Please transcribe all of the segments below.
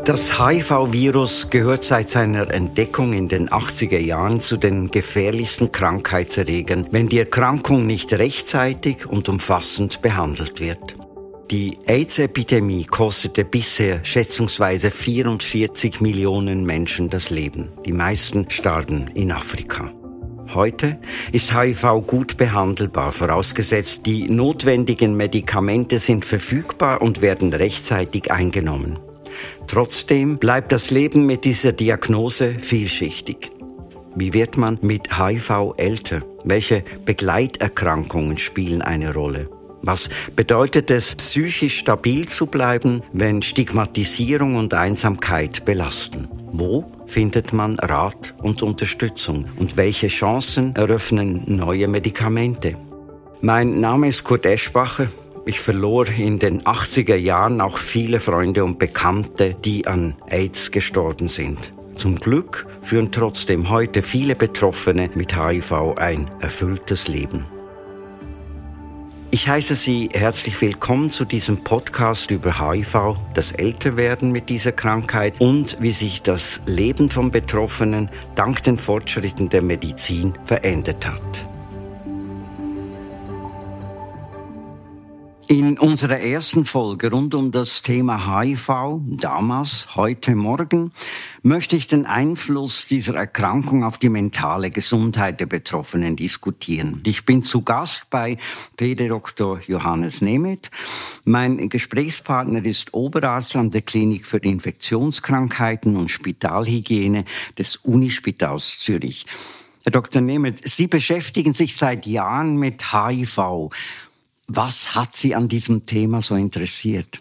Das HIV-Virus gehört seit seiner Entdeckung in den 80er Jahren zu den gefährlichsten Krankheitserregern, wenn die Erkrankung nicht rechtzeitig und umfassend behandelt wird. Die AIDS-Epidemie kostete bisher schätzungsweise 44 Millionen Menschen das Leben. Die meisten starben in Afrika. Heute ist HIV gut behandelbar, vorausgesetzt, die notwendigen Medikamente sind verfügbar und werden rechtzeitig eingenommen. Trotzdem bleibt das Leben mit dieser Diagnose vielschichtig. Wie wird man mit HIV älter? Welche Begleiterkrankungen spielen eine Rolle? Was bedeutet es, psychisch stabil zu bleiben, wenn Stigmatisierung und Einsamkeit belasten? Wo findet man Rat und Unterstützung? Und welche Chancen eröffnen neue Medikamente? Mein Name ist Kurt Eschbacher. Ich verlor in den 80er Jahren auch viele Freunde und Bekannte, die an AIDS gestorben sind. Zum Glück führen trotzdem heute viele Betroffene mit HIV ein erfülltes Leben. Ich heiße Sie herzlich willkommen zu diesem Podcast über HIV, das Älterwerden mit dieser Krankheit und wie sich das Leben von Betroffenen dank den Fortschritten der Medizin verändert hat. In unserer ersten Folge rund um das Thema HIV, damals, heute, morgen, möchte ich den Einfluss dieser Erkrankung auf die mentale Gesundheit der Betroffenen diskutieren. Ich bin zu Gast bei Pd. Dr. Johannes Nemeth. Mein Gesprächspartner ist Oberarzt an der Klinik für Infektionskrankheiten und Spitalhygiene des Unispitals Zürich. Herr Dr. Nemeth, Sie beschäftigen sich seit Jahren mit HIV. Was hat Sie an diesem Thema so interessiert?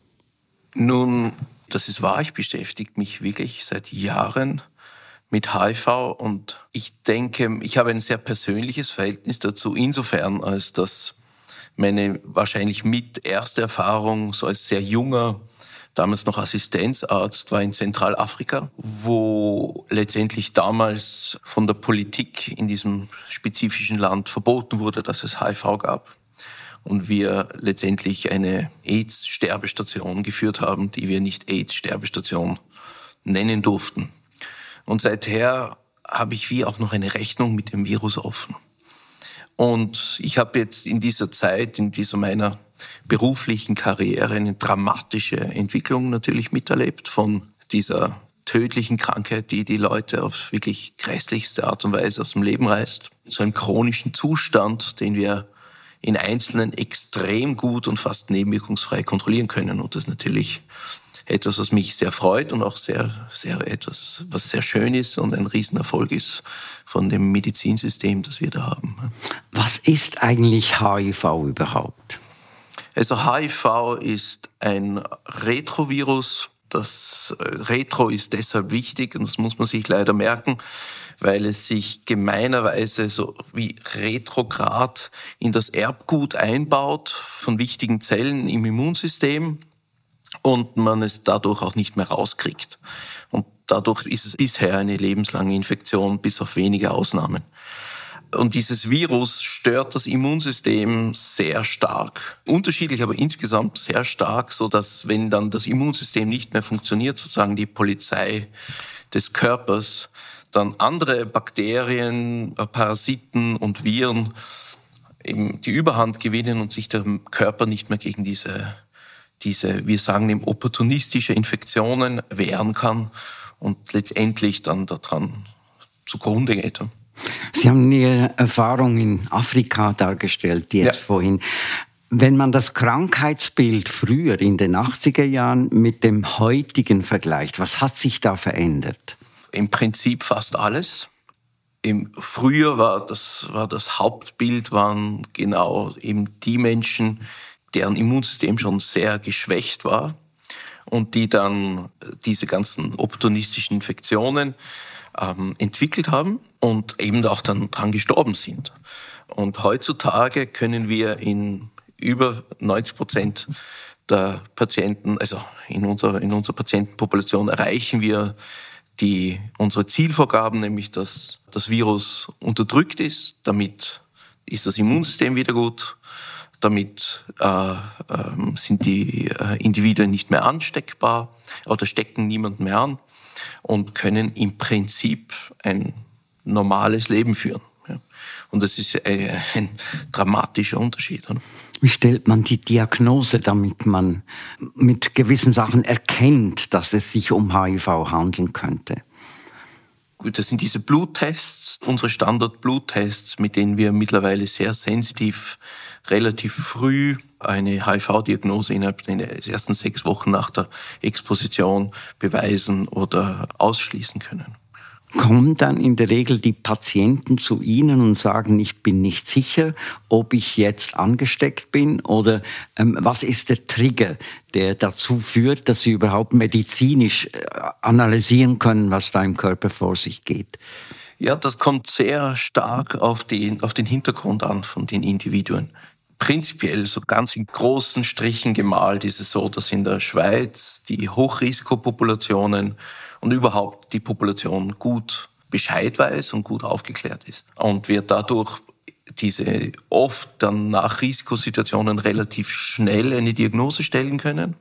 Nun, das ist wahr, ich beschäftige mich wirklich seit Jahren mit HIV und ich denke, ich habe ein sehr persönliches Verhältnis dazu, insofern, als dass meine wahrscheinlich mit erste Erfahrung so als sehr junger, damals noch Assistenzarzt, war in Zentralafrika, wo letztendlich damals von der Politik in diesem spezifischen Land verboten wurde, dass es HIV gab. Und wir letztendlich eine AIDS-Sterbestation geführt haben, die wir nicht AIDS-Sterbestation nennen durften. Und seither habe ich wie auch noch eine Rechnung mit dem Virus offen. Und ich habe jetzt in dieser Zeit, in dieser meiner beruflichen Karriere eine dramatische Entwicklung natürlich miterlebt von dieser tödlichen Krankheit, die die Leute auf wirklich grässlichste Art und Weise aus dem Leben reißt, zu einem chronischen Zustand, den wir in Einzelnen extrem gut und fast nebenwirkungsfrei kontrollieren können. Und das ist natürlich etwas, was mich sehr freut und auch sehr etwas, was sehr schön ist und ein Riesenerfolg ist von dem Medizinsystem, das wir da haben. Was ist eigentlich HIV überhaupt? Also HIV ist ein Retrovirus. Das Retro ist deshalb wichtig, und das muss man sich leider merken, weil es sich gemeinerweise so wie retrograd in das Erbgut einbaut von wichtigen Zellen im Immunsystem und man es dadurch auch nicht mehr rauskriegt. Und dadurch ist es bisher eine lebenslange Infektion, bis auf wenige Ausnahmen. Und dieses Virus stört das Immunsystem sehr stark. Unterschiedlich, aber insgesamt sehr stark, so dass wenn dann das Immunsystem nicht mehr funktioniert, sozusagen die Polizei des Körpers, dann andere Bakterien, Parasiten und Viren eben die Überhand gewinnen und sich der Körper nicht mehr gegen diese, wir sagen eben opportunistische Infektionen wehren kann und letztendlich dann daran zugrunde geht. Sie haben Ihre Erfahrung in Afrika dargestellt, jetzt vorhin. Wenn man das Krankheitsbild früher in den 80er Jahren mit dem heutigen vergleicht, was hat sich da verändert? Im Prinzip fast alles. Früher war das Hauptbild, waren genau eben die Menschen, deren Immunsystem schon sehr geschwächt war und die dann diese ganzen opportunistischen Infektionen entwickelt haben und eben auch dann dran gestorben sind. Und heutzutage können wir in über 90% der Patienten, also in unserer Patientenpopulation erreichen wir unsere Zielvorgaben, nämlich dass das Virus unterdrückt ist, damit ist das Immunsystem wieder gut, Damit sind die Individuen nicht mehr ansteckbar oder stecken niemanden mehr an und können im Prinzip ein normales Leben führen. Ja. Und das ist ein dramatischer Unterschied. Oder? Wie stellt man die Diagnose, damit man mit gewissen Sachen erkennt, dass es sich um HIV handeln könnte? Gut, das sind diese Bluttests, unsere Standard-Bluttests, mit denen wir mittlerweile sehr sensitiv, relativ früh eine HIV-Diagnose innerhalb der ersten 6 Wochen nach der Exposition beweisen oder ausschließen können. Kommen dann in der Regel die Patienten zu Ihnen und sagen, ich bin nicht sicher, ob ich jetzt angesteckt bin? Oder was ist der Trigger, der dazu führt, dass Sie überhaupt medizinisch analysieren können, was da im Körper vor sich geht? Ja, das kommt sehr stark auf den Hintergrund an von den Individuen. Prinzipiell, so ganz in großen Strichen gemalt, ist es so, dass in der Schweiz die Hochrisikopopulationen und überhaupt die Population gut Bescheid weiß und gut aufgeklärt ist. Und wir dadurch diese oft dann nach Risikosituationen relativ schnell eine Diagnose stellen können.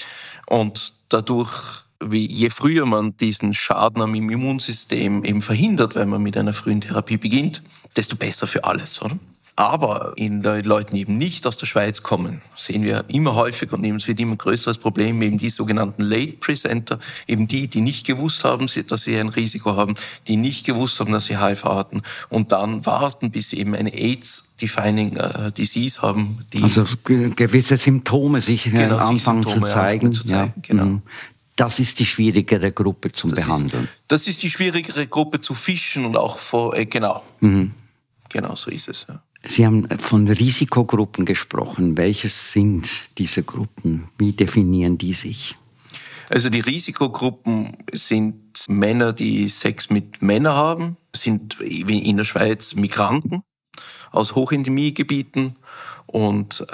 Und dadurch, je früher man diesen Schaden am Immunsystem eben verhindert, wenn man mit einer frühen Therapie beginnt, desto besser für alles, oder? Aber in den Leuten, die eben nicht aus der Schweiz kommen, sehen wir immer häufiger und es wird immer ein größeres Problem, eben die sogenannten Late Presenter, eben die nicht gewusst haben, dass sie ein Risiko haben, die nicht gewusst haben, dass sie HIV hatten und dann warten, bis sie eben eine AIDS-Defining Disease haben. Also gewisse Symptome sich anfangen zu zeigen. Ja. Genau. Das ist die schwierigere Gruppe zum Behandeln. Das ist die schwierigere Gruppe zu fischen und auch genau. Genau so ist es, ja. Sie haben von Risikogruppen gesprochen. Welches sind diese Gruppen? Wie definieren die sich? Also die Risikogruppen sind Männer, die Sex mit Männern haben, sind in der Schweiz Migranten aus Hochendemiegebieten und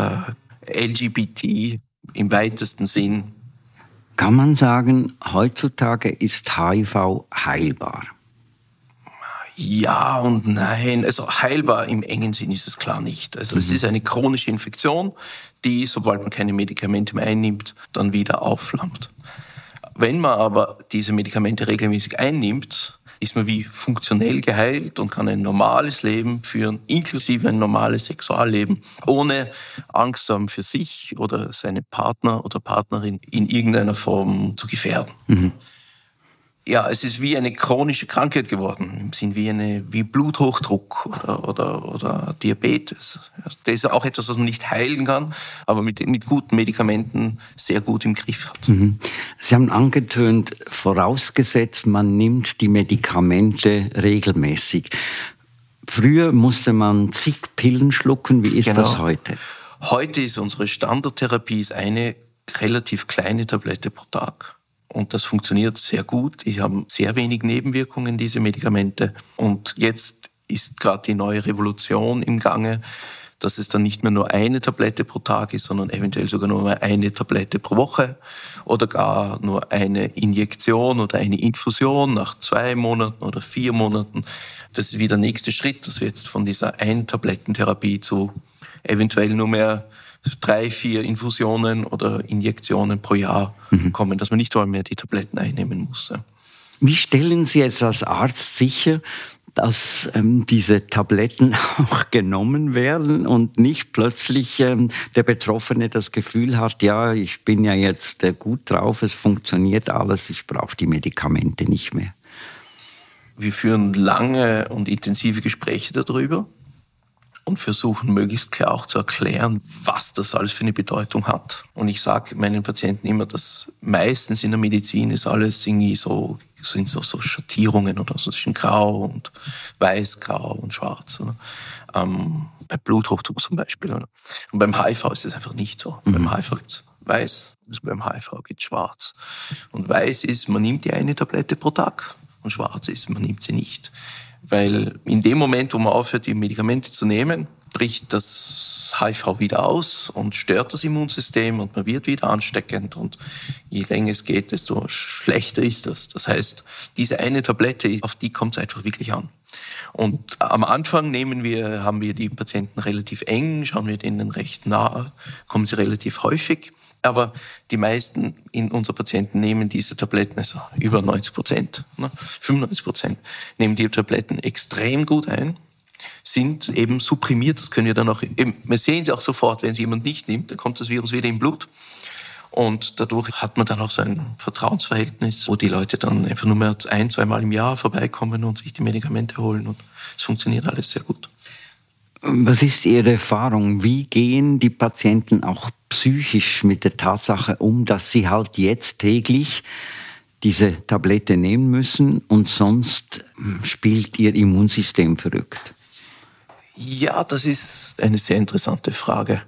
LGBT im weitesten Sinn. Kann man sagen, heutzutage ist HIV heilbar? Ja und nein. Also heilbar im engen Sinn ist es klar nicht. Also es ist eine chronische Infektion, die, sobald man keine Medikamente mehr einnimmt, dann wieder aufflammt. Wenn man aber diese Medikamente regelmäßig einnimmt, ist man wie funktionell geheilt und kann ein normales Leben führen, inklusive ein normales Sexualleben, ohne Angst haben für sich oder seinen Partner oder Partnerin in irgendeiner Form zu gefährden. Ja, es ist wie eine chronische Krankheit geworden, im Sinn wie Bluthochdruck oder Diabetes. Das ist auch etwas, was man nicht heilen kann, aber mit guten Medikamenten sehr gut im Griff hat. Sie haben angetönt, vorausgesetzt, man nimmt die Medikamente regelmäßig. Früher musste man zig Pillen schlucken. Wie ist das heute? Heute ist unsere Standardtherapie eine relativ kleine Tablette pro Tag. Und das funktioniert sehr gut. Die haben sehr wenig Nebenwirkungen, diese Medikamente. Und jetzt ist gerade die neue Revolution im Gange, dass es dann nicht mehr nur eine Tablette pro Tag ist, sondern eventuell sogar nur mal eine Tablette pro Woche oder gar nur eine Injektion oder eine Infusion nach 2 Monaten oder 4 Monaten. Das ist wieder der nächste Schritt, dass wir jetzt von dieser Ein-Tablettentherapie zu eventuell nur mehr 3, 4 Infusionen oder Injektionen pro Jahr kommen, dass man nicht einmal mehr die Tabletten einnehmen muss. Wie stellen Sie jetzt als Arzt sicher, dass diese Tabletten auch genommen werden und nicht plötzlich der Betroffene das Gefühl hat, ja, ich bin ja jetzt gut drauf, es funktioniert alles, ich brauche die Medikamente nicht mehr? Wir führen lange und intensive Gespräche darüber und versuchen möglichst klar auch zu erklären, was das alles für eine Bedeutung hat. Und ich sage meinen Patienten immer, dass meistens in der Medizin ist alles irgendwie sind so Schattierungen oder so zwischen Grau und Weiß, Grau und Schwarz. Oder? Bei Bluthochdruck zum Beispiel. Oder? Und beim HIV ist es einfach nicht so. Beim HIV gibt es Weiß, beim HIV gibt es Schwarz. Und Weiß ist, man nimmt die eine Tablette pro Tag. Und Schwarz ist, man nimmt sie nicht. Weil in dem Moment, wo man aufhört, die Medikamente zu nehmen, bricht das HIV wieder aus und stört das Immunsystem und man wird wieder ansteckend und je länger es geht, desto schlechter ist das. Das heißt, diese eine Tablette, auf die kommt es einfach wirklich an. Und am Anfang haben wir die Patienten relativ eng, schauen wir denen recht nah, kommen sie relativ häufig. Aber die meisten unserer Patienten nehmen diese Tabletten, also über 90%, 95%, nehmen die Tabletten extrem gut ein, sind eben supprimiert. Das können wir dann auch, wir sehen sie auch sofort, wenn sie jemand nicht nimmt, dann kommt das Virus wieder im Blut. Und dadurch hat man dann auch so ein Vertrauensverhältnis, wo die Leute dann einfach nur mehr 1-2 Mal im Jahr vorbeikommen und sich die Medikamente holen. Und es funktioniert alles sehr gut. Was ist Ihre Erfahrung? Wie gehen die Patienten auch psychisch mit der Tatsache um, dass sie halt jetzt täglich diese Tablette nehmen müssen und sonst spielt ihr Immunsystem verrückt? Ja, das ist eine sehr interessante Frage.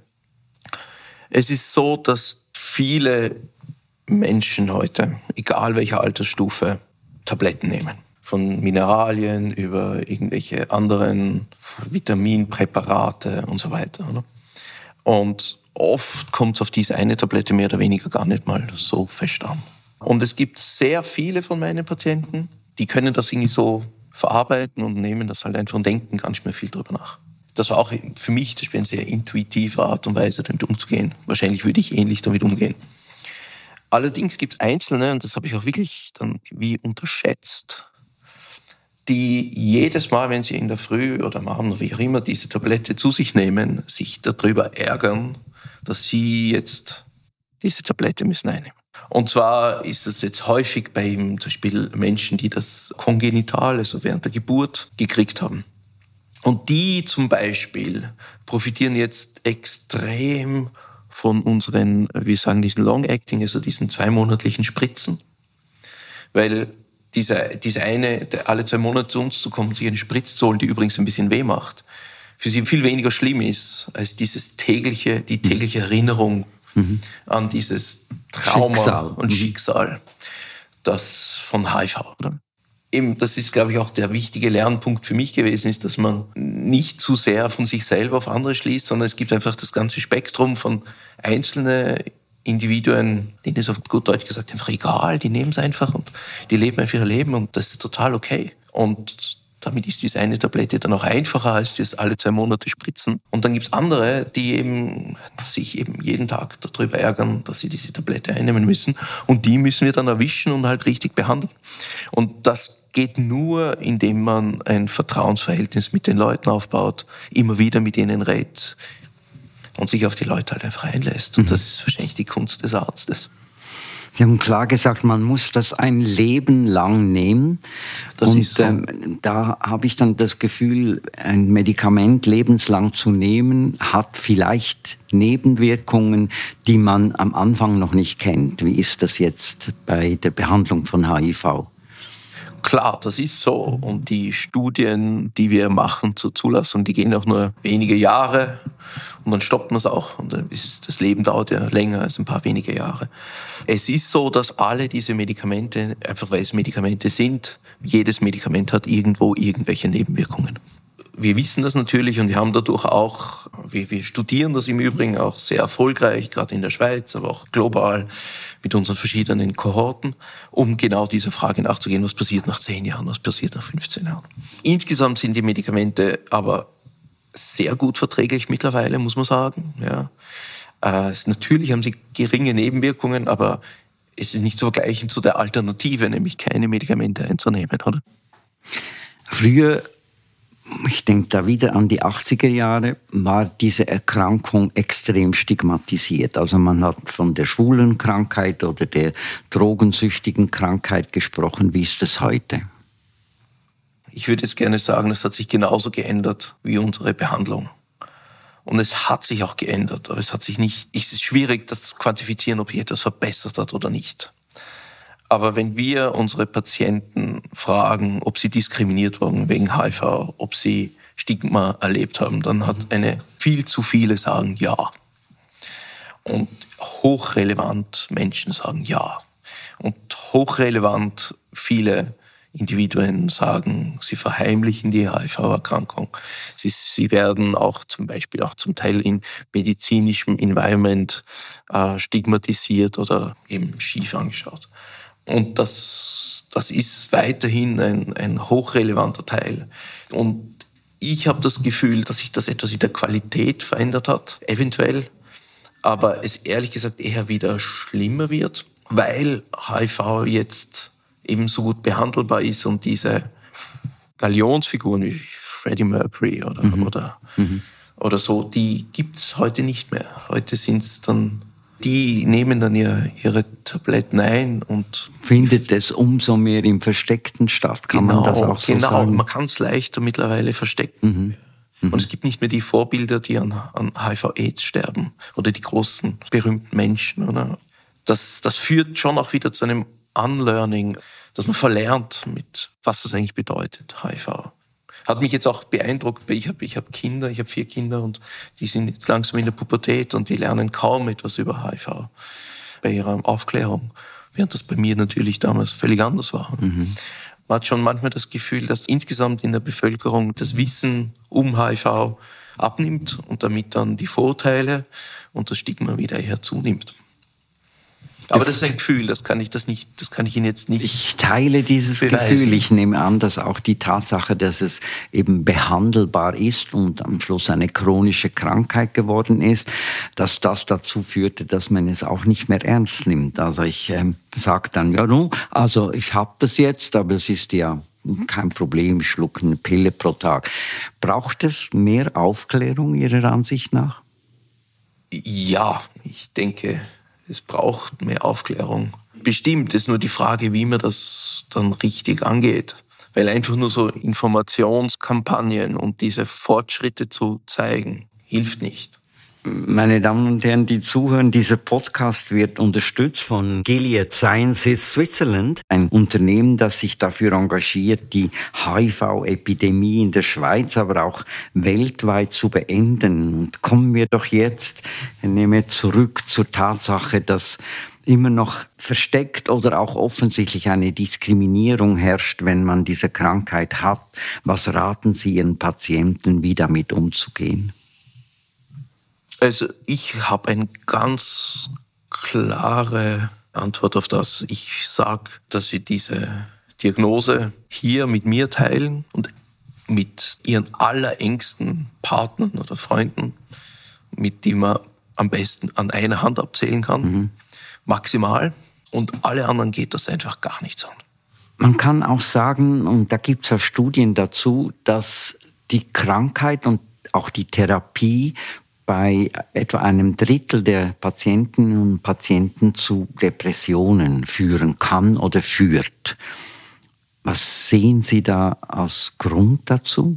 Es ist so, dass viele Menschen heute, egal welcher Altersstufe, Tabletten nehmen. Von Mineralien über irgendwelche anderen Vitaminpräparate und so weiter. Oder? Und oft kommt es auf diese eine Tablette mehr oder weniger gar nicht mal so fest an. Und es gibt sehr viele von meinen Patienten, die können das irgendwie so verarbeiten und nehmen das halt einfach und denken gar nicht mehr viel drüber nach. Das war auch für mich zum Beispiel eine sehr intuitive Art und Weise, damit umzugehen. Wahrscheinlich würde ich ähnlich damit umgehen. Allerdings gibt es Einzelne, und das habe ich auch wirklich dann wie unterschätzt, die jedes Mal, wenn sie in der Früh oder am Abend oder wie auch immer diese Tablette zu sich nehmen, sich darüber ärgern, dass sie jetzt diese Tablette müssen einnehmen. Und zwar ist es jetzt häufig bei zum Beispiel Menschen, die das kongenital, also während der Geburt, gekriegt haben. Und die zum Beispiel profitieren jetzt extrem von unseren, diesen Long-Acting, also diesen 2-monatlichen Spritzen. Weil diese eine, alle 2 Monate zu uns zu kommen, sich eine Spritze zu holen, die übrigens ein bisschen weh macht, für sie viel weniger schlimm ist als die tägliche Erinnerung an dieses Trauma und Schicksal, das von HIV, oder? Eben, das ist, glaube ich, auch der wichtige Lernpunkt für mich gewesen, ist, dass man nicht zu sehr von sich selber auf andere schließt, sondern es gibt einfach das ganze Spektrum von einzelnen Individuen, denen ist auf gut Deutsch gesagt einfach egal, die nehmen es einfach und die leben einfach ihr Leben und das ist total okay. Und damit ist diese eine Tablette dann auch einfacher als das alle 2 Monate spritzen. Und dann gibt es andere, die sich jeden Tag darüber ärgern, dass sie diese Tablette einnehmen müssen. Und die müssen wir dann erwischen und halt richtig behandeln. Und das geht nur, indem man ein Vertrauensverhältnis mit den Leuten aufbaut, immer wieder mit ihnen redet und sich auf die Leute halt einfach einlässt. Und das ist wahrscheinlich die Kunst des Arztes. Sie haben klar gesagt, man muss das ein Leben lang nehmen. Das ist so. Da habe ich dann das Gefühl, ein Medikament lebenslang zu nehmen, hat vielleicht Nebenwirkungen, die man am Anfang noch nicht kennt. Wie ist das jetzt bei der Behandlung von HIV? Klar, das ist so. Und die Studien, die wir machen zur Zulassung, die gehen auch nur wenige Jahre und dann stoppt man es auch. Und das Leben dauert ja länger als ein paar wenige Jahre. Es ist so, dass alle diese Medikamente, einfach weil es Medikamente sind, jedes Medikament hat irgendwo irgendwelche Nebenwirkungen. Wir wissen das natürlich und wir haben dadurch auch, wir studieren das im Übrigen auch sehr erfolgreich, gerade in der Schweiz, aber auch global mit unseren verschiedenen Kohorten, um genau dieser Frage nachzugehen, was passiert nach 10 Jahren, was passiert nach 15 Jahren. Insgesamt sind die Medikamente aber sehr gut verträglich mittlerweile, muss man sagen. Ja. Natürlich haben sie geringe Nebenwirkungen, aber es ist nicht zu vergleichen zu der Alternative, nämlich keine Medikamente einzunehmen, oder? Früher, ich denke da wieder an die 80er Jahre, war diese Erkrankung extrem stigmatisiert. Also man hat von der schwulen Krankheit oder der drogensüchtigen Krankheit gesprochen. Wie ist das heute? Ich würde jetzt gerne sagen, es hat sich genauso geändert wie unsere Behandlung. Und es hat sich auch geändert, aber es ist schwierig, das zu quantifizieren, ob sich etwas verbessert hat oder nicht. Aber wenn wir unsere Patienten fragen, ob sie diskriminiert wurden wegen HIV, ob sie Stigma erlebt haben, dann hat viel zu viele sagen ja. Und hochrelevant Menschen sagen ja. Und hochrelevant viele Individuen sagen, sie verheimlichen die HIV-Erkrankung. Sie werden auch zum Beispiel auch zum Teil in medizinischem Environment stigmatisiert oder eben schief angeschaut. Und das ist weiterhin ein hochrelevanter Teil. Und ich habe das Gefühl, dass sich das etwas in der Qualität verändert hat, eventuell, aber es ehrlich gesagt eher wieder schlimmer wird, weil HIV jetzt eben so gut behandelbar ist und diese Galionsfiguren wie Freddie Mercury oder so, die gibt es heute nicht mehr. Heute sind es dann, die nehmen dann ihre Tabletten ein und findet es umso mehr im Versteckten statt, kann man das auch so sagen? Genau, man kann es leichter mittlerweile verstecken. Und es gibt nicht mehr die Vorbilder, die an HIV-Aids sterben oder die großen, berühmten Menschen. Oder? Das führt schon auch wieder zu einem Unlearning, dass man verlernt, was das eigentlich bedeutet, HIV. Hat mich jetzt auch beeindruckt, ich habe Kinder, ich habe 4 Kinder und die sind jetzt langsam in der Pubertät und die lernen kaum etwas über HIV bei ihrer Aufklärung, während das bei mir natürlich damals völlig anders war. Man hat schon manchmal das Gefühl, dass insgesamt in der Bevölkerung das Wissen um HIV abnimmt und damit dann die Vorurteile und das Stigma wieder eher zunimmt. Aber das ist ein Gefühl, das kann ich Ihnen jetzt nicht. Ich teile dieses beweisen. Gefühl. Ich nehme an, dass auch die Tatsache, dass es eben behandelbar ist und am Schluss eine chronische Krankheit geworden ist, dass das dazu führte, dass man es auch nicht mehr ernst nimmt. Also ich sage dann, ja nun, also ich habe das jetzt, aber es ist ja kein Problem, ich schlucke eine Pille pro Tag. Braucht es mehr Aufklärung Ihrer Ansicht nach? Ja, ich denke, es braucht mehr Aufklärung. Bestimmt ist nur die Frage, wie man das dann richtig angeht. Weil einfach nur so Informationskampagnen und diese Fortschritte zu zeigen, hilft nicht. Meine Damen und Herren, die zuhören, dieser Podcast wird unterstützt von Gilead Sciences Switzerland, ein Unternehmen, das sich dafür engagiert, die HIV-Epidemie in der Schweiz, aber auch weltweit zu beenden. Und kommen wir doch jetzt, nehmen wir zurück zur Tatsache, dass immer noch versteckt oder auch offensichtlich eine Diskriminierung herrscht, wenn man diese Krankheit hat. Was raten Sie Ihren Patienten, wie damit umzugehen? Also ich habe eine ganz klare Antwort auf das. Ich sage, dass Sie diese Diagnose hier mit mir teilen und mit Ihren allerengsten Partnern oder Freunden, mit denen man am besten an einer Hand abzählen kann, maximal. Und alle anderen geht das einfach gar nichts an. Man kann auch sagen, und da gibt es auch Studien dazu, dass die Krankheit und auch die Therapie bei etwa einem Drittel der Patientinnen und Patienten zu Depressionen führen kann oder führt. Was sehen Sie da als Grund dazu?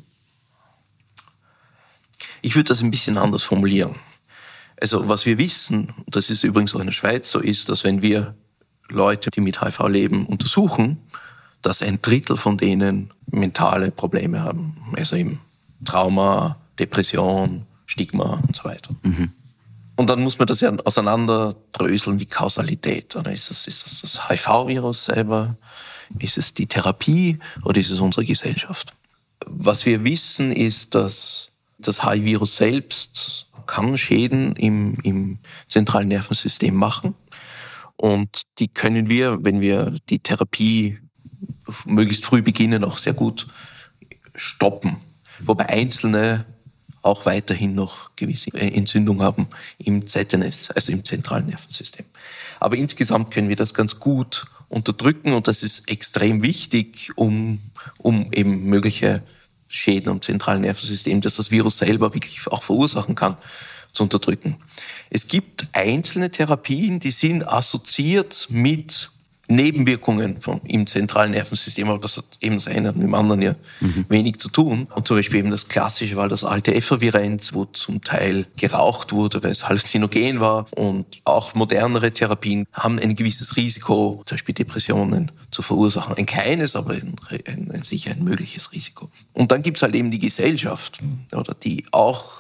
Ich würde das ein bisschen anders formulieren. Also was wir wissen, und das ist übrigens auch in der Schweiz so, ist, dass wenn wir Leute, die mit HIV leben, untersuchen, dass ein Drittel von denen mentale Probleme haben. Also eben Trauma, Depression, Stigma und so weiter. Und dann muss man das ja auseinanderdröseln, die Kausalität. Oder ist das HIV-Virus selber? Ist es die Therapie oder ist es unsere Gesellschaft? Was wir wissen, ist, dass das HIV-Virus selbst kann Schäden im zentralen Nervensystem machen. Und die können wir, wenn wir die Therapie möglichst früh beginnen, auch sehr gut stoppen. Wobei einzelne auch weiterhin noch gewisse Entzündung haben im ZNS, also im zentralen Nervensystem. Aber insgesamt können wir das ganz gut unterdrücken und das ist extrem wichtig, um eben mögliche Schäden am zentralen Nervensystem, dass das Virus selber wirklich auch verursachen kann, zu unterdrücken. Es gibt einzelne Therapien, die sind assoziiert mit Nebenwirkungen im zentralen Nervensystem, aber das hat eben das eine mit dem anderen ja wenig zu tun. Und zum Beispiel eben das Klassische war das alte Effervirenz, wo zum Teil geraucht wurde, weil es halluzinogen war. Und auch modernere Therapien haben ein gewisses Risiko, zum Beispiel Depressionen zu verursachen. Ein kleines, aber sicher ein mögliches Risiko. Und dann gibt es halt eben die Gesellschaft, oder die auch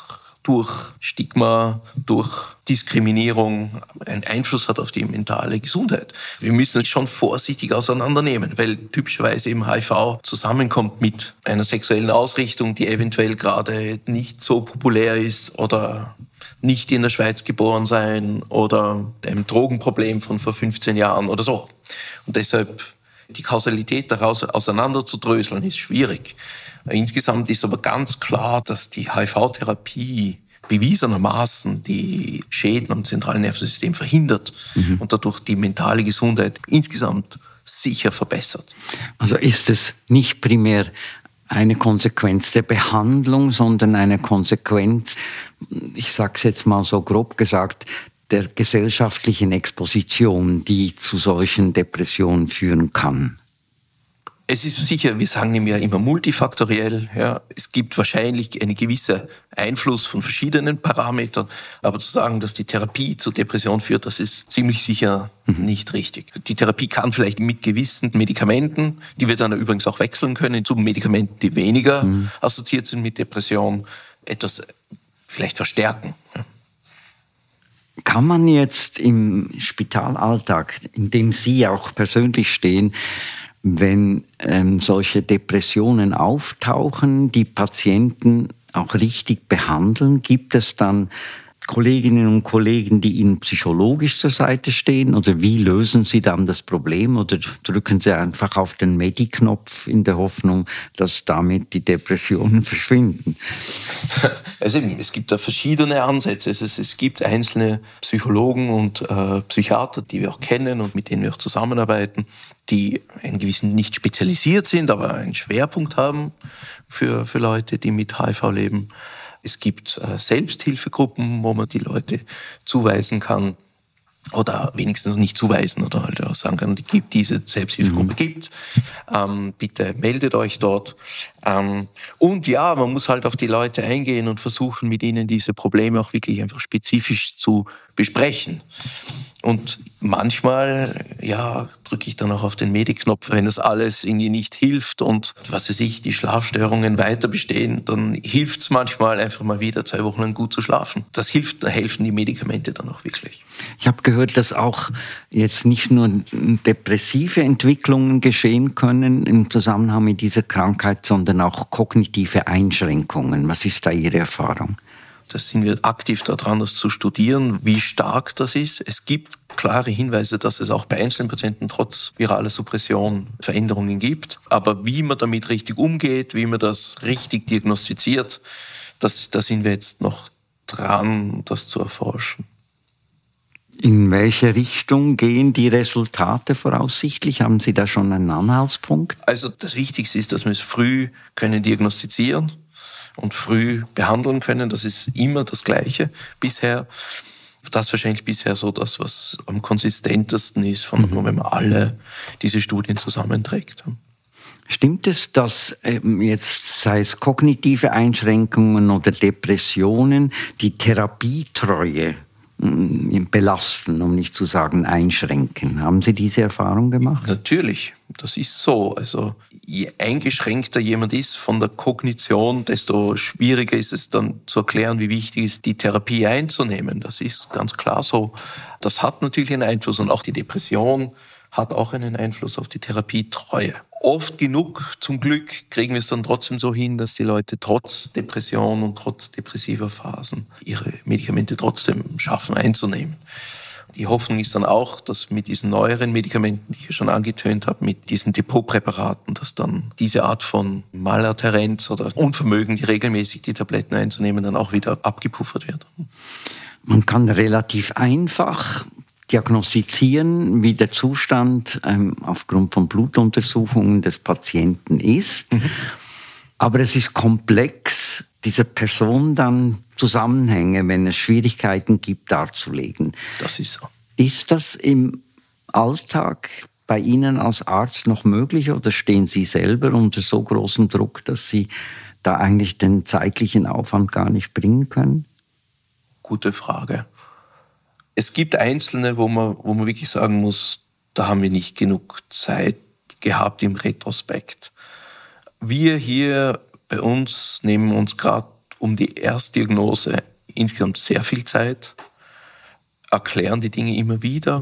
durch Stigma, durch Diskriminierung einen Einfluss hat auf die mentale Gesundheit. Wir müssen es schon vorsichtig auseinandernehmen, weil typischerweise eben HIV zusammenkommt mit einer sexuellen Ausrichtung, die eventuell gerade nicht so populär ist oder nicht in der Schweiz geboren sein oder einem Drogenproblem von vor 15 Jahren oder so. Und deshalb die Kausalität daraus auseinanderzudröseln ist schwierig. Insgesamt ist aber ganz klar, dass die HIV-Therapie bewiesenermaßen die Schäden am zentralen Nervensystem verhindert und dadurch die mentale Gesundheit insgesamt sicher verbessert. Also ist es nicht primär eine Konsequenz der Behandlung, sondern eine Konsequenz, ich sage es jetzt mal so grob gesagt, der gesellschaftlichen Exposition, die zu solchen Depressionen führen kann? Es ist sicher, wir sagen ihm ja immer multifaktoriell. Ja. Es gibt wahrscheinlich einen gewissen Einfluss von verschiedenen Parametern. Aber zu sagen, dass die Therapie zur Depression führt, das ist ziemlich sicher nicht richtig. Die Therapie kann vielleicht mit gewissen Medikamenten, die wir dann übrigens auch wechseln können, zu Medikamenten, die weniger assoziiert sind mit Depression, etwas vielleicht verstärken. Ja. Kann man jetzt im Spitalalltag, in dem Sie auch persönlich stehen, wenn solche Depressionen auftauchen, die Patienten auch richtig behandeln? Gibt es dann Kolleginnen und Kollegen, die Ihnen psychologisch zur Seite stehen? Oder wie lösen Sie dann das Problem? Oder drücken Sie einfach auf den Medi-Knopf in der Hoffnung, dass damit die Depressionen verschwinden? Also es gibt da verschiedene Ansätze. Es gibt einzelne Psychologen und Psychiater, die wir auch kennen und mit denen wir auch zusammenarbeiten, die einen gewissen, nicht spezialisiert sind, aber einen Schwerpunkt haben für Leute, die mit HIV leben. Es gibt Selbsthilfegruppen, wo man die Leute zuweisen kann oder wenigstens nicht zuweisen oder halt auch sagen kann, diese Selbsthilfegruppe gibt. Bitte meldet euch dort. Und ja, man muss halt auf die Leute eingehen und versuchen, mit ihnen diese Probleme auch wirklich einfach spezifisch zu besprechen. Und manchmal, ja, drücke ich dann auch auf den Medi-Knopf, wenn das alles irgendwie nicht hilft und, was weiß ich, die Schlafstörungen weiter bestehen, dann hilft es manchmal einfach mal wieder 2 Wochen lang gut zu schlafen. Da helfen die Medikamente dann auch wirklich. Ich habe gehört, dass auch jetzt nicht nur depressive Entwicklungen geschehen können im Zusammenhang mit dieser Krankheit, sondern auch kognitive Einschränkungen. Was ist da Ihre Erfahrung? Da sind wir aktiv daran, das zu studieren, wie stark das ist. Es gibt klare Hinweise, dass es auch bei einzelnen Patienten trotz viraler Suppression Veränderungen gibt. Aber wie man damit richtig umgeht, wie man das richtig diagnostiziert, da sind wir jetzt noch dran, das zu erforschen. In welche Richtung gehen die Resultate voraussichtlich? Haben Sie da schon einen Anhaltspunkt? Also das Wichtigste ist, dass wir es früh können diagnostizieren und früh behandeln können. Das ist immer das Gleiche bisher. Das ist wahrscheinlich bisher so das, was am konsistentesten ist, wenn man alle diese Studien zusammenträgt. Stimmt es, dass jetzt, sei es kognitive Einschränkungen oder Depressionen, die Therapietreue belasten, um nicht zu sagen einschränken? Haben Sie diese Erfahrung gemacht? Natürlich, das ist so. Also je eingeschränkter jemand ist von der Kognition, desto schwieriger ist es dann zu erklären, wie wichtig es ist, die Therapie einzunehmen. Das ist ganz klar so. Das hat natürlich einen Einfluss und auch die Depression hat auch einen Einfluss auf die Therapietreue. Oft genug, zum Glück, kriegen wir es dann trotzdem so hin, dass die Leute trotz Depression und trotz depressiver Phasen ihre Medikamente trotzdem schaffen einzunehmen. Die Hoffnung ist dann auch, dass mit diesen neueren Medikamenten, die ich schon angetönt habe, mit diesen Depotpräparaten, dass dann diese Art von Maladhärenz oder Unvermögen, die regelmäßig die Tabletten einzunehmen, dann auch wieder abgepuffert wird. Man kann relativ einfach diagnostizieren, wie der Zustand aufgrund von Blutuntersuchungen des Patienten ist. Aber es ist komplex, dieser Person dann Zusammenhänge, wenn es Schwierigkeiten gibt, darzulegen. Das ist so. Ist das im Alltag bei Ihnen als Arzt noch möglich oder stehen Sie selber unter so großem Druck, dass Sie da eigentlich den zeitlichen Aufwand gar nicht bringen können? Gute Frage. Es gibt Einzelne, wo man wirklich sagen muss, da haben wir nicht genug Zeit gehabt im Retrospekt. Wir hier bei uns nehmen uns gerade um die Erstdiagnose insgesamt sehr viel Zeit, erklären die Dinge immer wieder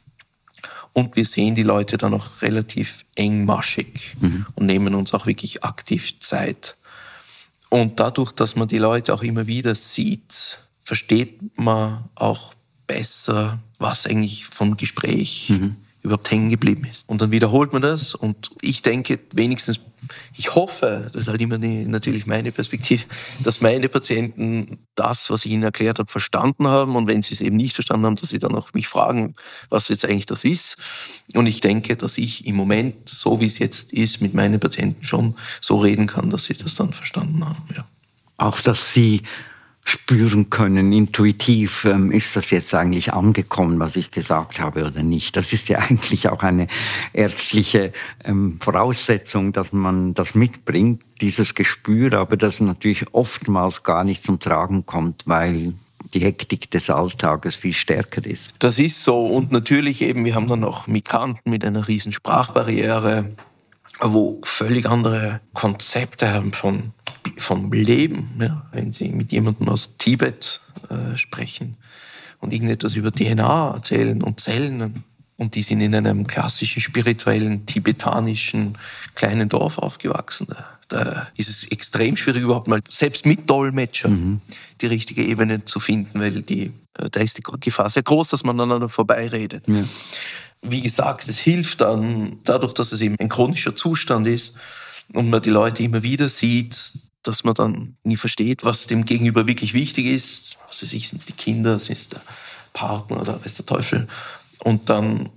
und wir sehen die Leute dann auch relativ engmaschig und nehmen uns auch wirklich aktiv Zeit. Und dadurch, dass man die Leute auch immer wieder sieht, versteht man auch besser, was eigentlich vom Gespräch überhaupt hängen geblieben ist. Und dann wiederholt man das und ich denke wenigstens, ich hoffe, das ist halt immer natürlich meine Perspektive, dass meine Patienten das, was ich ihnen erklärt habe, verstanden haben und wenn sie es eben nicht verstanden haben, dass sie dann auch mich fragen, was jetzt eigentlich das ist. Und ich denke, dass ich im Moment, so wie es jetzt ist, mit meinen Patienten schon so reden kann, dass sie das dann verstanden haben. Ja. Auch, dass Sie spüren können, intuitiv, ist das jetzt eigentlich angekommen, was ich gesagt habe oder nicht. Das ist ja eigentlich auch eine ärztliche Voraussetzung, dass man das mitbringt, dieses Gespür, aber das natürlich oftmals gar nicht zum Tragen kommt, weil die Hektik des Alltages viel stärker ist. Das ist so und natürlich eben, wir haben dann auch Migranten mit einer riesen Sprachbarriere, wo völlig andere Konzepte haben vom Leben. Ja. Wenn Sie mit jemandem aus Tibet sprechen und irgendetwas über DNA erzählen und Zellen und die sind in einem klassischen, spirituellen, tibetanischen kleinen Dorf aufgewachsen. Da ist es extrem schwierig, überhaupt mal, selbst mit Dolmetschern, die richtige Ebene zu finden, weil da ist die Gefahr sehr groß, dass man aneinander vorbeiredet. Ja. Wie gesagt, es hilft dann, dadurch, dass es eben ein chronischer Zustand ist und man die Leute immer wieder sieht, dass man dann nie versteht, was dem Gegenüber wirklich wichtig ist. Was weiß ich, sind es die Kinder, sind es der Partner oder weiß der Teufel. Und dann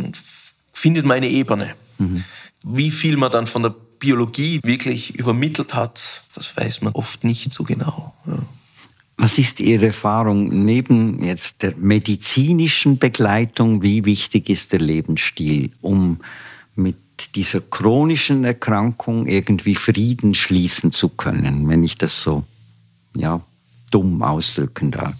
findet man eine Ebene. Wie viel man dann von der Biologie wirklich übermittelt hat, das weiß man oft nicht so genau. Ja. Was ist Ihre Erfahrung neben jetzt der medizinischen Begleitung? Wie wichtig ist der Lebensstil, um mit dieser chronischen Erkrankung irgendwie Frieden schließen zu können, wenn ich das so dumm ausdrücken darf?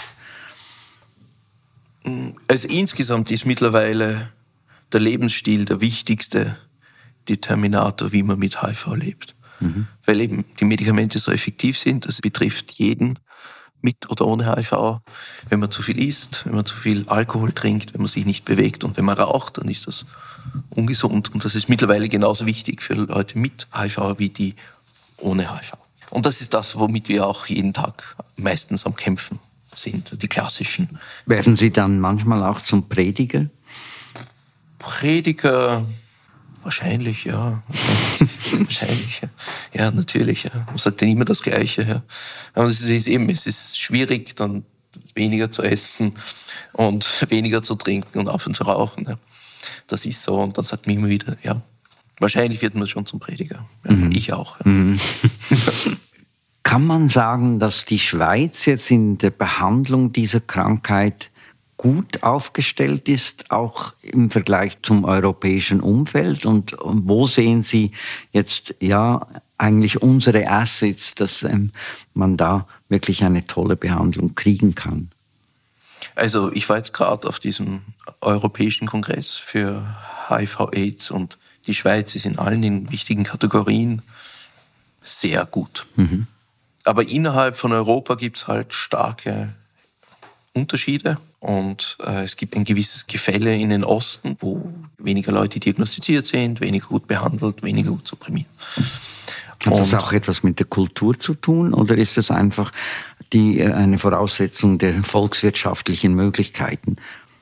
Also insgesamt ist mittlerweile der Lebensstil der wichtigste Determinator, wie man mit HIV lebt. Weil eben die Medikamente so effektiv sind, das betrifft jeden, mit oder ohne HIV. Wenn man zu viel isst, wenn man zu viel Alkohol trinkt, wenn man sich nicht bewegt und wenn man raucht, dann ist das ungesund. Und das ist mittlerweile genauso wichtig für Leute mit HIV wie die ohne HIV. Und das ist das, womit wir auch jeden Tag meistens am Kämpfen sind, die klassischen. Werden Sie dann manchmal auch zum Prediger? Prediger, wahrscheinlich, ja. Wahrscheinlich, ja. Ja, natürlich, ja. Man sagt ja immer das Gleiche, ja. Aber es ist schwierig, dann weniger zu essen und weniger zu trinken und aufhören zu rauchen. Ja. Das ist so. Und dann sagt man immer wieder, ja, wahrscheinlich wird man schon zum Prediger. Ja, ich auch. Ja. Kann man sagen, dass die Schweiz jetzt in der Behandlung dieser Krankheit gut aufgestellt ist, auch im Vergleich zum europäischen Umfeld? Und wo sehen Sie jetzt eigentlich unsere Assets, dass man da wirklich eine tolle Behandlung kriegen kann? Also ich war jetzt gerade auf diesem Europäischen Kongress für HIV/AIDS und die Schweiz ist in allen den wichtigen Kategorien sehr gut. Aber innerhalb von Europa gibt es halt starke Unterschiede und es gibt ein gewisses Gefälle in den Osten, wo weniger Leute diagnostiziert sind, weniger gut behandelt, weniger gut supprimiert. Hat das auch etwas mit der Kultur zu tun oder ist das einfach eine Voraussetzung der volkswirtschaftlichen Möglichkeiten?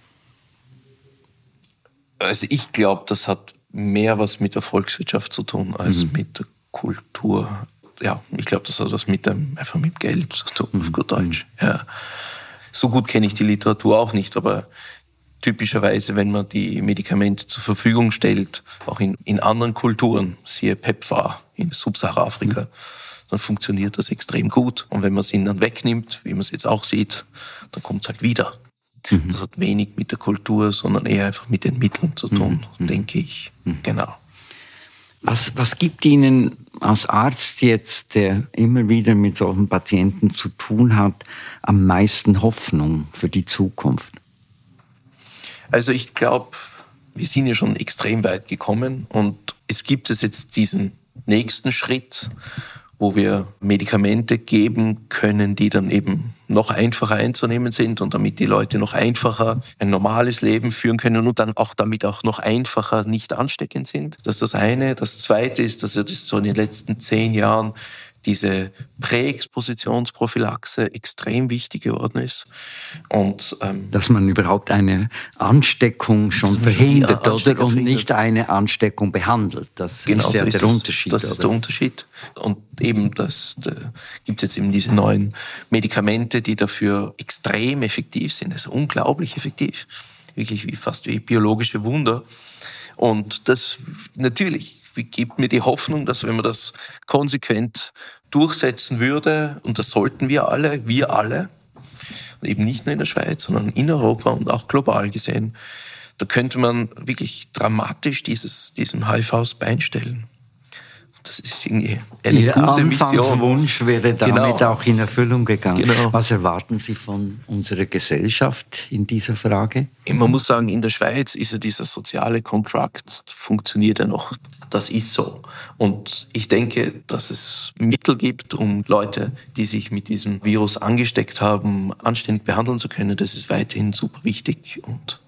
Also ich glaube, das hat mehr was mit der Volkswirtschaft zu tun als mit der Kultur. Ja, ich glaube, das hat was einfach mit Geld zu tun, auf gut Deutsch. Ja. So gut kenne ich die Literatur auch nicht, aber typischerweise, wenn man die Medikamente zur Verfügung stellt, auch in anderen Kulturen, siehe PEPFAR in Subsahara-Afrika, dann funktioniert das extrem gut. Und wenn man es ihnen dann wegnimmt, wie man es jetzt auch sieht, dann kommt es halt wieder. Das hat wenig mit der Kultur, sondern eher einfach mit den Mitteln zu tun, denke ich. Genau. Was gibt Ihnen als Arzt jetzt, der immer wieder mit solchen Patienten zu tun hat, am meisten Hoffnung für die Zukunft? Also ich glaube, wir sind ja schon extrem weit gekommen und es gibt jetzt diesen nächsten Schritt, wo wir Medikamente geben können, die dann eben noch einfacher einzunehmen sind und damit die Leute noch einfacher ein normales Leben führen können und dann auch damit auch noch einfacher nicht ansteckend sind. Das ist das eine. Das zweite ist, dass das so in den letzten 10 Jahren diese Präexpositionsprophylaxe extrem wichtig geworden ist. Und, dass man überhaupt eine Ansteckung schon verhindert, oder? Und nicht eine Ansteckung behandelt. Das ist ja der Unterschied. Das ist der Unterschied. Und eben, gibt es jetzt eben diese neuen Medikamente, die dafür extrem effektiv sind. Das ist unglaublich effektiv. Wirklich fast wie biologische Wunder. Und das natürlich gibt mir die Hoffnung, dass wenn man das konsequent durchsetzen würde, und das sollten wir alle, eben nicht nur in der Schweiz, sondern in Europa und auch global gesehen, da könnte man wirklich dramatisch diesem HIV das Bein stellen. Das ist irgendwie eine Ihr gute Mission. Ihr Anfangswunsch wäre damit auch in Erfüllung gegangen. Genau. Was erwarten Sie von unserer Gesellschaft in dieser Frage? Man muss sagen, in der Schweiz ist ja dieser soziale Kontrakt, funktioniert ja noch. Das ist so. Und ich denke, dass es Mittel gibt, um Leute, die sich mit diesem Virus angesteckt haben, anständig behandeln zu können. Das ist weiterhin super wichtig und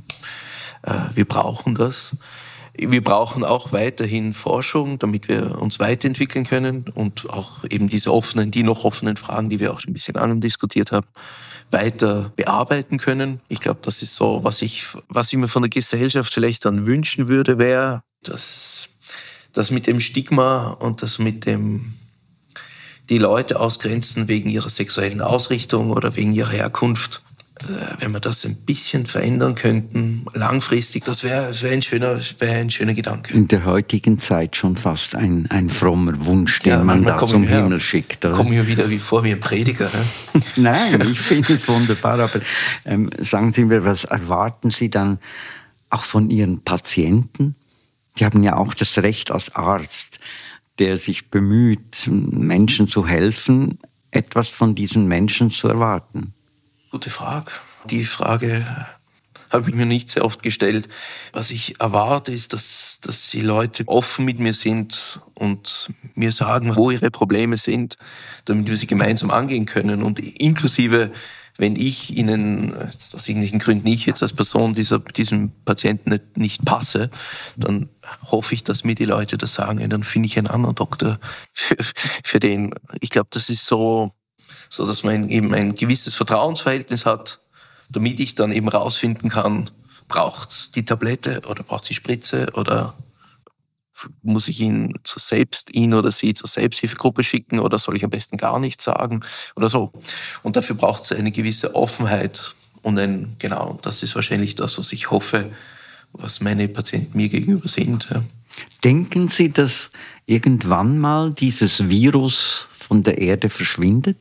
wir brauchen das. Wir brauchen auch weiterhin Forschung, damit wir uns weiterentwickeln können und auch eben die noch offenen Fragen, die wir auch schon ein bisschen andiskutiert haben, weiter bearbeiten können. Ich glaube, das ist so, was ich mir von der Gesellschaft vielleicht dann wünschen würde, wäre, dass das mit dem Stigma und das mit dem die Leute ausgrenzen wegen ihrer sexuellen Ausrichtung oder wegen ihrer Herkunft, wenn wir das ein bisschen verändern könnten, langfristig, das wäre ein schöner Gedanke. In der heutigen Zeit schon fast ein frommer Wunsch, den man da zum Himmel schickt. Da komme ich mir wieder vor wie ein Prediger. Ne? Nein, ich finde es wunderbar, aber sagen Sie mir, was erwarten Sie dann auch von Ihren Patienten? Die haben ja auch das Recht als Arzt, der sich bemüht, Menschen zu helfen, etwas von diesen Menschen zu erwarten. Gute Frage. Die Frage habe ich mir nicht sehr oft gestellt. Was ich erwarte, ist, dass die Leute offen mit mir sind und mir sagen, wo ihre Probleme sind, damit wir sie gemeinsam angehen können. Und inklusive, wenn ich ihnen, aus irgendwelchen Gründen ich jetzt als Person diesem Patienten nicht passe, dann hoffe ich, dass mir die Leute das sagen. Und dann finde ich einen anderen Doktor für den. Ich glaube, das ist so, dass man eben ein gewisses Vertrauensverhältnis hat, damit ich dann eben rausfinden kann, braucht es die Tablette oder braucht es die Spritze oder muss ich ihn oder sie zur Selbsthilfegruppe schicken oder soll ich am besten gar nichts sagen oder so. Und dafür braucht es eine gewisse Offenheit und das ist wahrscheinlich das, was ich hoffe, was meine Patienten mir gegenüber sind. Ja. Denken Sie, dass irgendwann mal dieses Virus von der Erde verschwindet?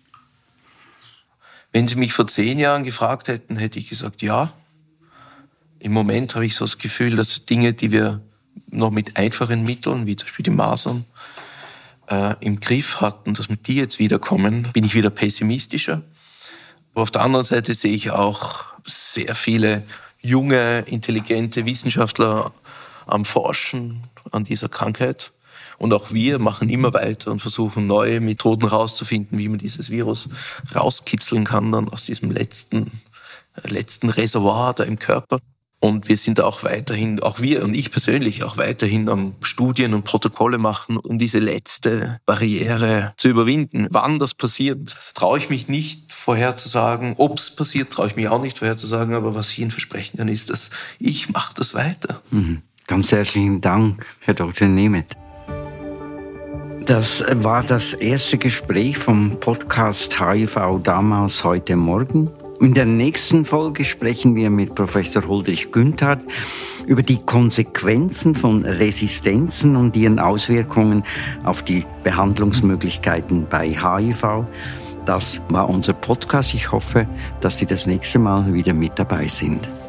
Wenn Sie mich vor 10 Jahren gefragt hätten, hätte ich gesagt, ja. Im Moment habe ich so das Gefühl, dass Dinge, die wir noch mit einfachen Mitteln, wie zum Beispiel die Masern, im Griff hatten, dass die jetzt wiederkommen, bin ich wieder pessimistischer. Aber auf der anderen Seite sehe ich auch sehr viele junge, intelligente Wissenschaftler am Forschen an dieser Krankheit. Und auch wir machen immer weiter und versuchen neue Methoden herauszufinden, wie man dieses Virus rauskitzeln kann dann aus diesem letzten Reservoir da im Körper. Und wir sind auch weiterhin, auch wir und ich persönlich, auch weiterhin am Studien und Protokolle machen, um diese letzte Barriere zu überwinden. Wann das passiert, traue ich mich nicht vorherzusagen. Ob es passiert, traue ich mich auch nicht vorherzusagen. Aber was ich Ihnen versprechen kann, ist, dass ich mache das weiter. Ganz herzlichen Dank, Herr Dr. Nemeth. Das war das erste Gespräch vom Podcast HIV damals, heute Morgen. In der nächsten Folge sprechen wir mit Professor Huldrych Günthardt über die Konsequenzen von Resistenzen und ihren Auswirkungen auf die Behandlungsmöglichkeiten bei HIV. Das war unser Podcast. Ich hoffe, dass Sie das nächste Mal wieder mit dabei sind.